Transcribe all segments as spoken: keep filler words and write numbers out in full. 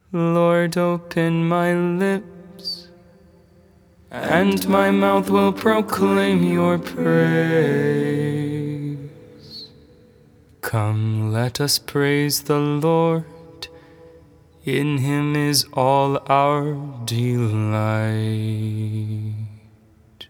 Lord, open my lips, and my mouth will proclaim your praise. Come, let us praise the Lord. In him is all our delight.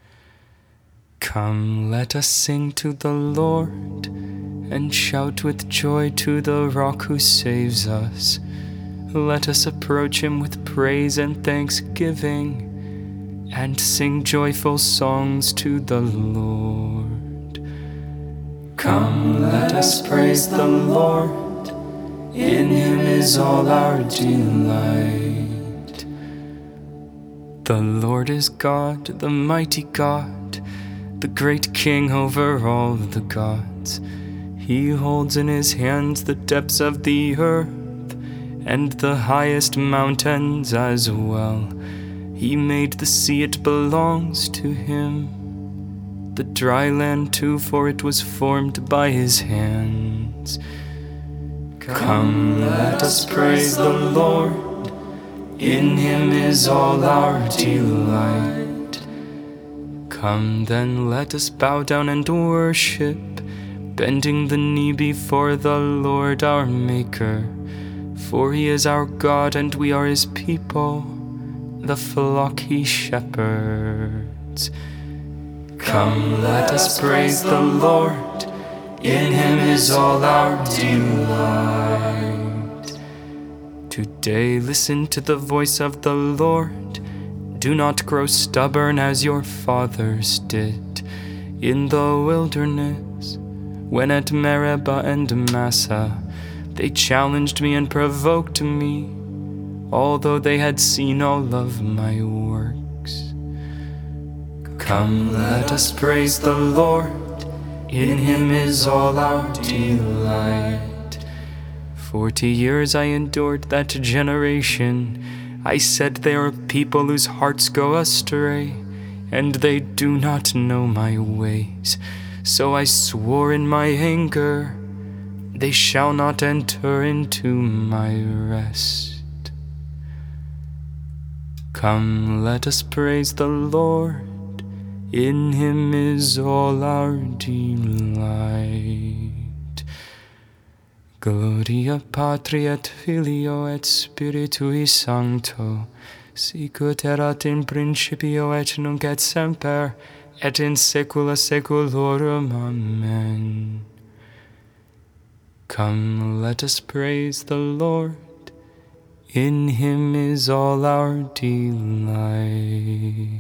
Come, let us sing to the Lord, and shout with joy to the rock who saves us. Let us approach him with praise and thanksgiving, and sing joyful songs to the Lord. Come, let us praise the Lord. In him is all our delight. The Lord is God, the mighty God, the great King over all the gods. He holds in his hands the depths of the earth, and the highest mountains as well. He made the sea, it belongs to him. The dry land too, for it was formed by his hands. Come, let us praise the Lord. In him is all our delight. Come then, let us bow down and worship, bending the knee before the Lord our Maker. For he is our God, and we are his people, the flock he shepherds. Come, let us praise the Lord. In him is all our delight. Today listen to the voice of the Lord. Do not grow stubborn as your fathers did in the wilderness, when at Meribah and Massah they challenged me and provoked me, although they had seen all of my works. Come, let us praise the Lord. In him is all our delight. Forty years I endured that generation. I said, they are people whose hearts go astray, and they do not know my ways. So I swore in my anger, they shall not enter into my rest. Come, let us praise the Lord. In him is all our delight. Gloria Patri et Filio et Spiritui Sancto, sicut erat in principio et nunc et semper, et in saecula saeculorum. Amen. Come, let us praise the Lord. In him is all our delight.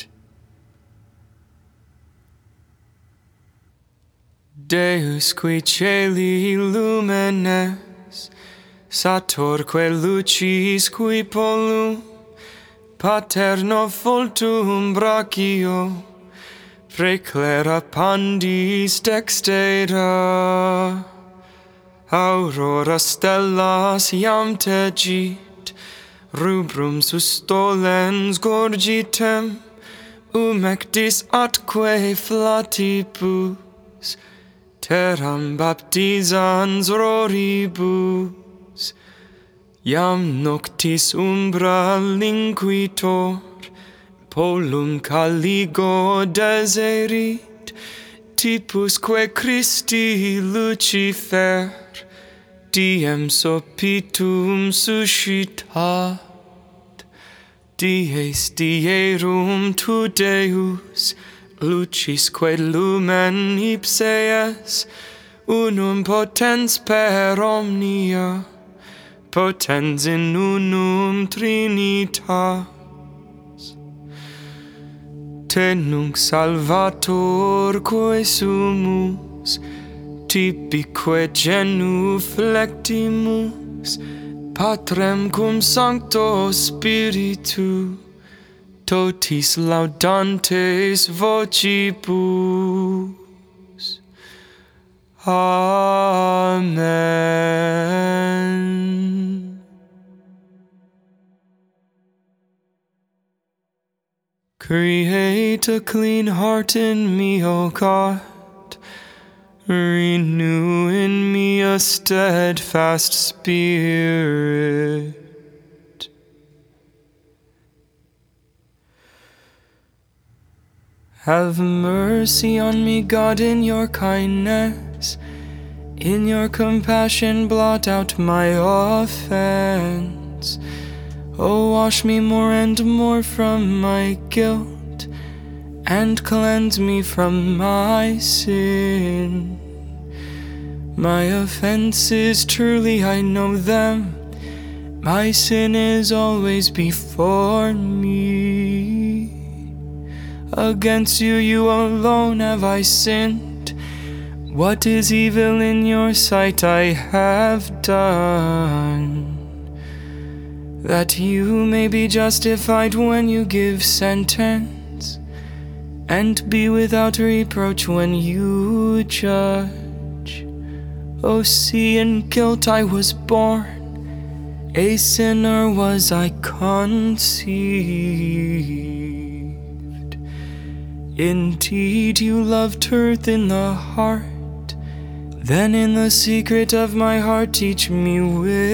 Deus qui celi lumines, satorque lucis qui polum, paterno voltum brachio, preclera pandis dextera. Aurora stellas iam tegit, rubrum sustolens gorgitem, umectis atque flatibus, terram baptisans roribus. Iam noctis umbra linquitor, polum caligo deserit, tipusque Christi Lucifer, diem sopitum suscitat. Dies dierum tu Deus, lucisque lumen ipse es, unum potens per omnia, potens in unum trinitas. Te nunc salvatorque sumus, tibique genuflectimus, Patrem cum Sancto Spiritu, totis laudantes vocibus. Amen. Create a clean heart in me, O God. Renew in me a steadfast spirit. Have mercy on me, God, in your kindness. In your compassion, blot out my offense. Oh, wash me more and more from my guilt, and cleanse me from my sin. My offenses, truly I know them. My sin is always before me. Against you, you alone have I sinned. What is evil in your sight I have done, that you may be justified when you give sentence, and be without reproach when you judge. O see, in guilt I was born, a sinner was I conceived. Indeed, you love truth in the heart. Then in the secret of my heart teach me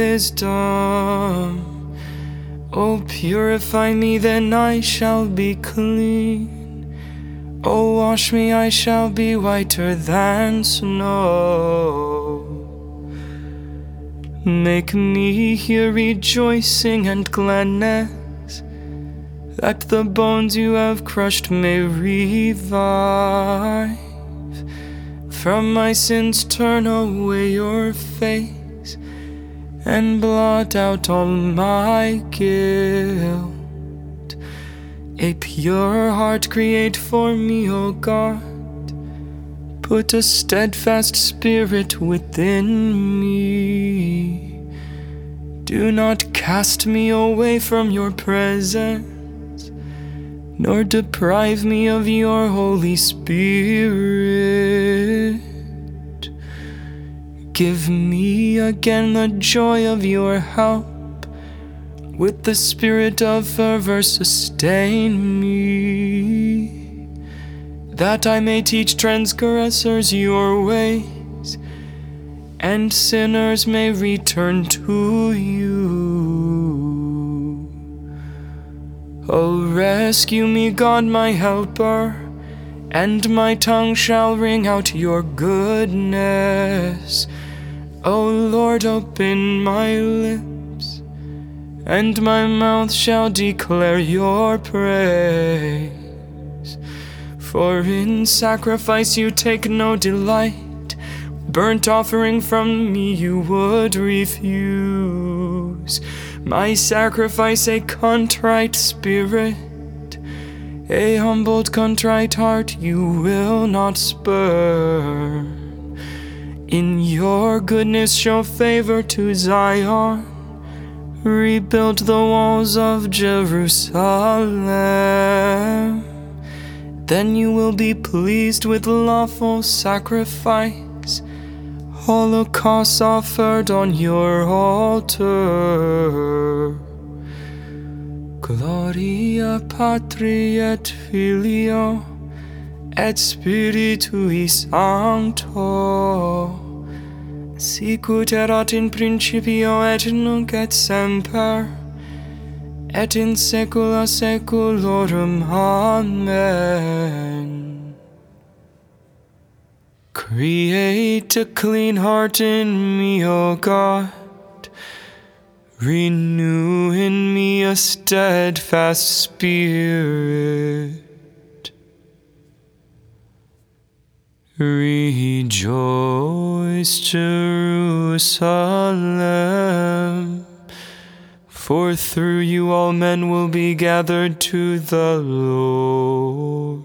wisdom. Oh, purify me, then I shall be clean. Oh, wash me, I shall be whiter than snow. Make me hear rejoicing and gladness, that the bones you have crushed may revive. From my sins turn away your face, and blot out all my guilt. A pure heart create for me, O God. Put a steadfast spirit within me. Do not cast me away from your presence, nor deprive me of your Holy Spirit. Give me again the joy of your help. With the spirit of fervor sustain me, that I may teach transgressors your ways, and sinners may return to you. Oh, rescue me, God, my helper, and my tongue shall ring out your goodness. O Lord, open my lips, and my mouth shall declare your praise. For in sacrifice you take no delight, burnt offering from me you would refuse. My sacrifice a contrite spirit, a humbled contrite heart you will not spurn. In your goodness show favor to Zion, rebuild the walls of Jerusalem. Then you will be pleased with lawful sacrifice, holocausts offered on your altar. Gloria Patri et Filio et Spiritui Sancto, sicut erat in principio et nunc et semper, et in saecula saeculorum. Amen. Create a clean heart in me, O God. Renew in me a steadfast spirit. Rejoice, Jerusalem, for through you all men will be gathered to the Lord.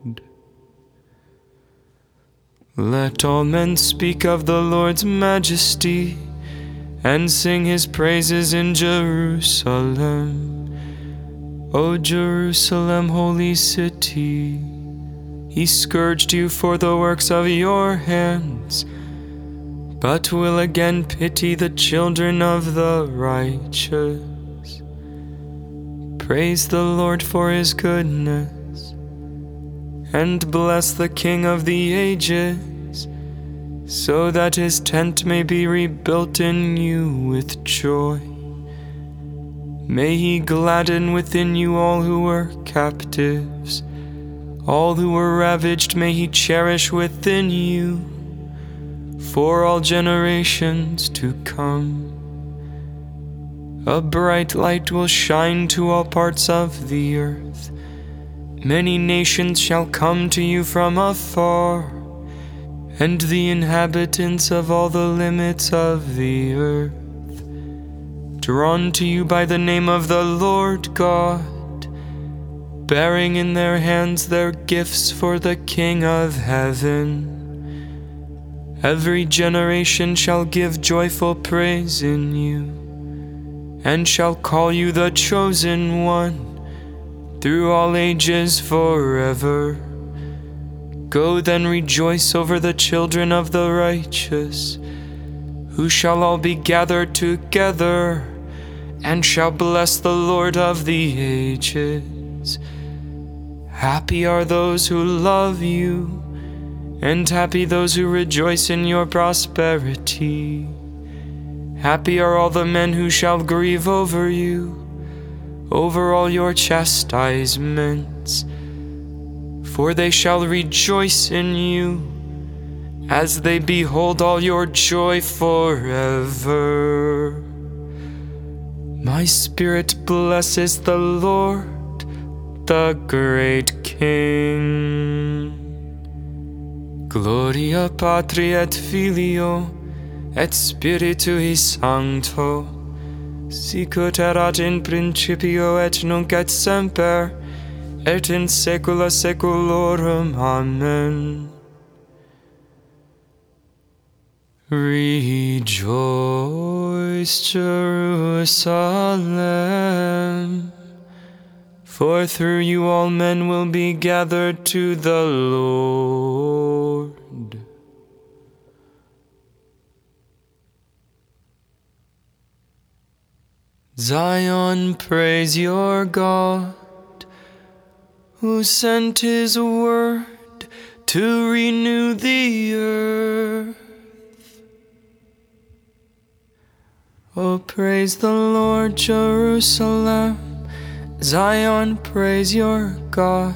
Let all men speak of the Lord's majesty, and sing his praises in Jerusalem. O Jerusalem, holy city, he scourged you for the works of your hands, but will again pity the children of the righteous. Praise the Lord for his goodness, and bless the King of the ages, so that his tent may be rebuilt in you with joy. May he gladden within you all who were captives, All who were ravaged may he cherish within you for all generations to come. A bright light will shine to all parts of the earth. Many nations shall come to you from afar, and the inhabitants of all the limits of the earth, drawn to you by the name of the Lord God, bearing in their hands their gifts for the King of heaven. Every generation shall give joyful praise in you, and shall call you the chosen one through all ages forever. Go then, rejoice over the children of the righteous, who shall all be gathered together, and shall bless the Lord of the ages. Happy are those who love you, and happy those who rejoice in your prosperity. Happy are all the men who shall grieve over you, over all your chastisements, for they shall rejoice in you, as they behold all your joy forever. My spirit blesses the Lord, the great King. Gloria Patri et Filio et Spiritui Sancto, sicut erat in principio et nunc et semper, et in saecula saeculorum. Amen. Rejoice, Jerusalem, for through you all men will be gathered to the Lord. Zion, praise your God, who sent his word to renew the earth. Oh, praise the Lord, Jerusalem. Zion, praise your God.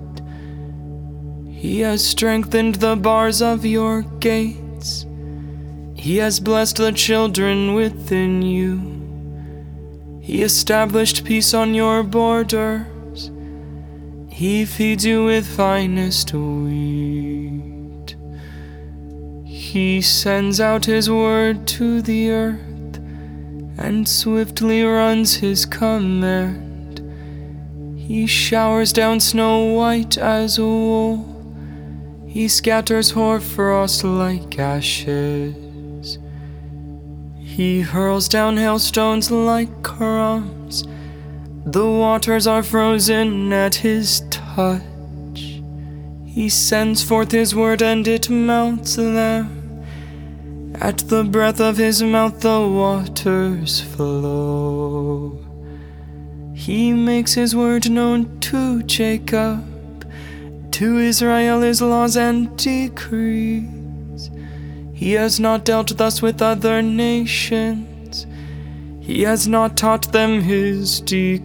He has strengthened the bars of your gates. He has blessed the children within you. He established peace on your borders. He feeds you with finest wheat. He sends out his word to the earth, and swiftly runs his command. He showers down snow white as wool. He scatters hoarfrost like ashes. He hurls down hailstones like crumbs. The waters are frozen at his touch. He sends forth his word and it melts them. At the breath of his mouth the waters flow. He makes his word known to Jacob, to Israel his laws and decrees. He has not dealt thus with other nations. He has not taught them his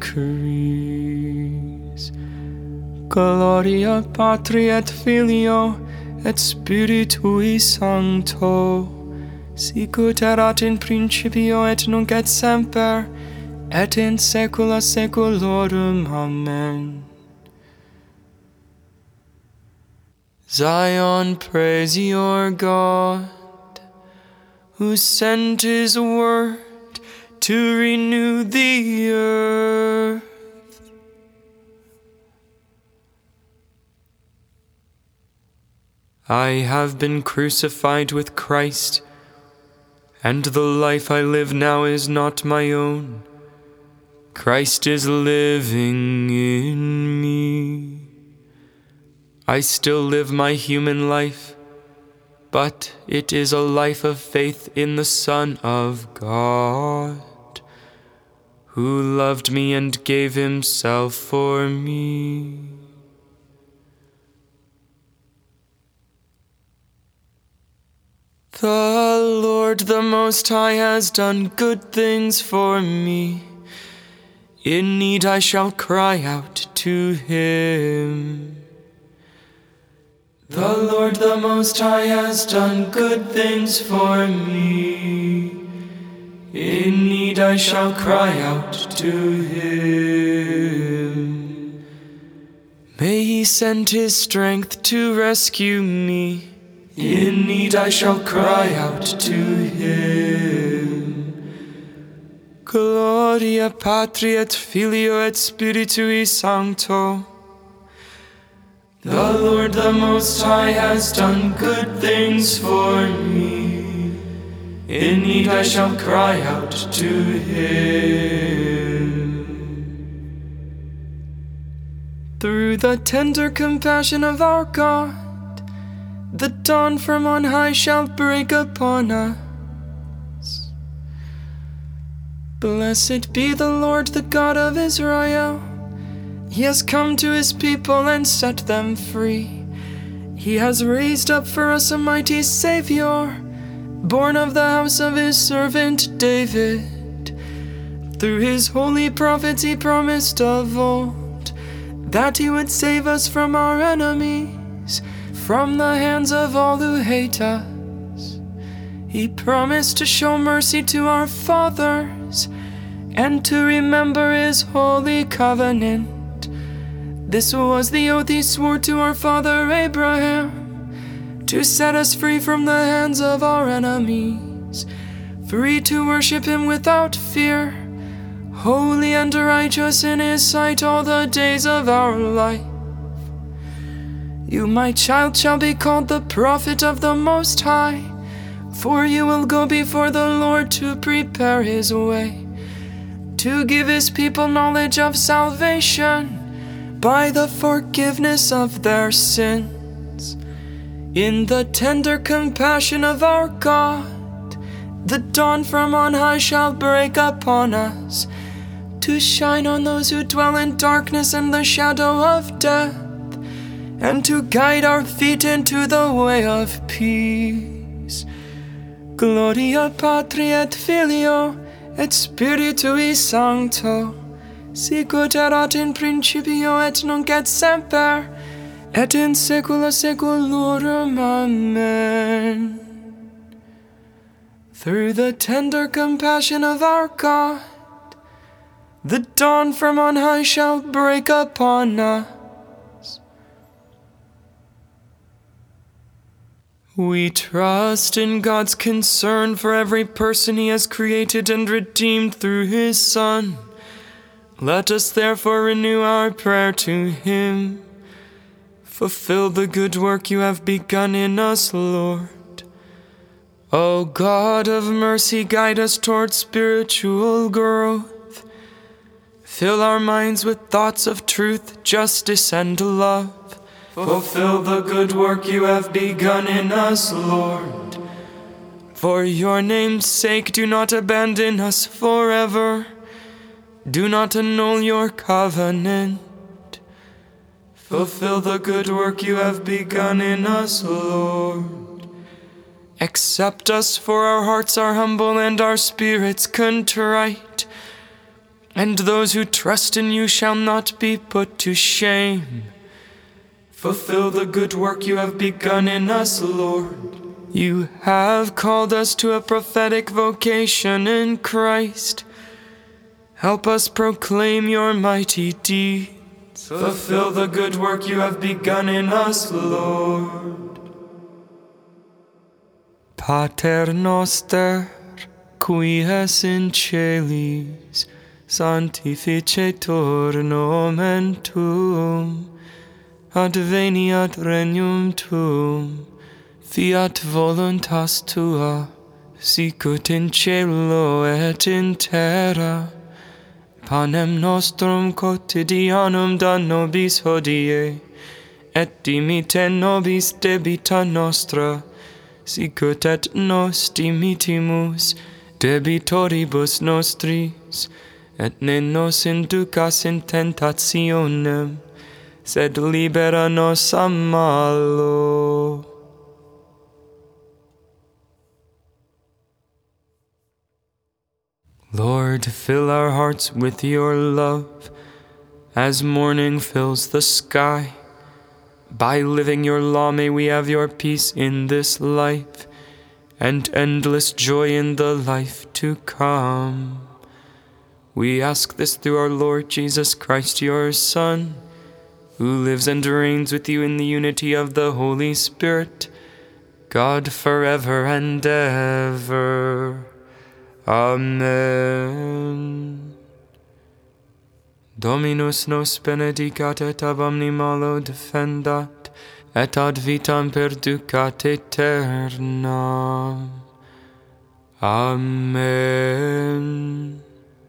decrees. Gloria Patri et Filio et Spiritui Sancto, sicut erat in principio et nunc et semper, et in saecula saeculorum. Amen. Zion, praise your God, who sent his word to renew the earth. I have been crucified with Christ, and the life I live now is not my own. Christ is living in me. I still live my human life, but it is a life of faith in the Son of God, who loved me and gave himself for me. The Lord the Most High has done good things for me. In need I shall cry out to him. The Lord the Most High has done good things for me. In need I shall cry out to Him. May He send His strength to rescue me. In need I shall cry out to Him. Gloria Patri et Filio et Spiritui Sancto. The Lord the Most High has done good things for me. In need I shall cry out to Him. Through the tender compassion of our God, the dawn from on high shall break upon us. Blessed be the Lord, the God of Israel. He has come to His people and set them free. He has raised up for us a mighty Savior, born of the house of His servant David. Through His holy prophets He promised of old that He would save us from our enemies, from the hands of all who hate us. He promised to show mercy to our fathers and to remember His holy covenant. This was the oath He swore to our father Abraham, to set us free from the hands of our enemies, free to worship Him without fear, holy and righteous in His sight all the days of our life. You, my child, shall be called the prophet of the Most High, for you will go before the Lord to prepare His way, to give His people knowledge of salvation by the forgiveness of their sins. In the tender compassion of our God, the dawn from on high shall break upon us, to shine on those who dwell in darkness and the shadow of death, and to guide our feet into the way of peace. Gloria Patri et Filio et Spiritui Sancto, sicut erat in principio et nunc et semper, et in saecula saeculorum. Amen. Through the tender compassion of our God, the dawn from on high shall break upon us. We trust in God's concern for every person He has created and redeemed through His Son. Let us therefore renew our prayer to Him. Fulfill the good work You have begun in us, Lord. O God of mercy, guide us toward spiritual growth. Fill our minds with thoughts of truth, justice, and love. Fulfill the good work You have begun in us, Lord. For Your name's sake, do not abandon us forever. Do not annul Your covenant. Fulfill the good work You have begun in us, Lord. Accept us, for our hearts are humble and our spirits contrite, and those who trust in You shall not be put to shame. Fulfill the good work You have begun in us, Lord. You have called us to a prophetic vocation in Christ. Help us proclaim Your mighty deeds. Fulfill the good work You have begun in us, Lord. Pater noster, qui es in celis, sanctificetur nomen Tuum, adveniat regnum Tuum, fiat voluntas Tua, sicut in cielo et in terra. Panem nostrum quotidianum da nobis hodie, et dimitte nobis debita nostra, sicut et nos dimittimus debitoribus nostris, et ne nos inducas in tentationem, sed libera nos a malo. Lord, fill our hearts with Your love, as morning fills the sky. By living your law may we have your peace in this life, and endless joy in the life to come. We ask this through our Lord Jesus Christ, your Son, who lives and reigns with you in the unity of the Holy Spirit, God forever and ever. Amen. Dominus nos benedicat et ab omni malo defendat, et ad vitam perducat aeternam. Amen.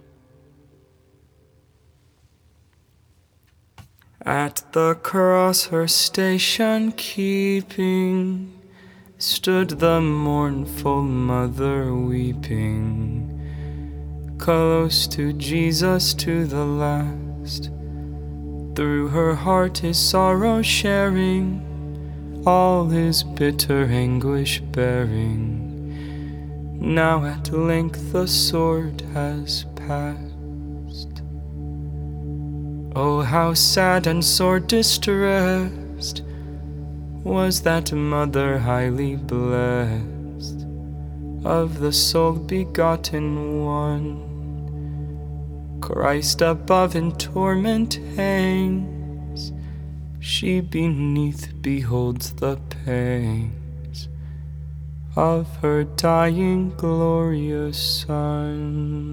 At the cross her station keeping, stood the mournful mother weeping, close to Jesus to the last, through her heart his sorrow sharing, all his bitter anguish bearing. Now at length the sword has passed. Oh, how sad and sore distressed was that mother highly blessed, of the sole begotten one. Christ above in torment hangs, she beneath beholds the pangs of her dying glorious Son.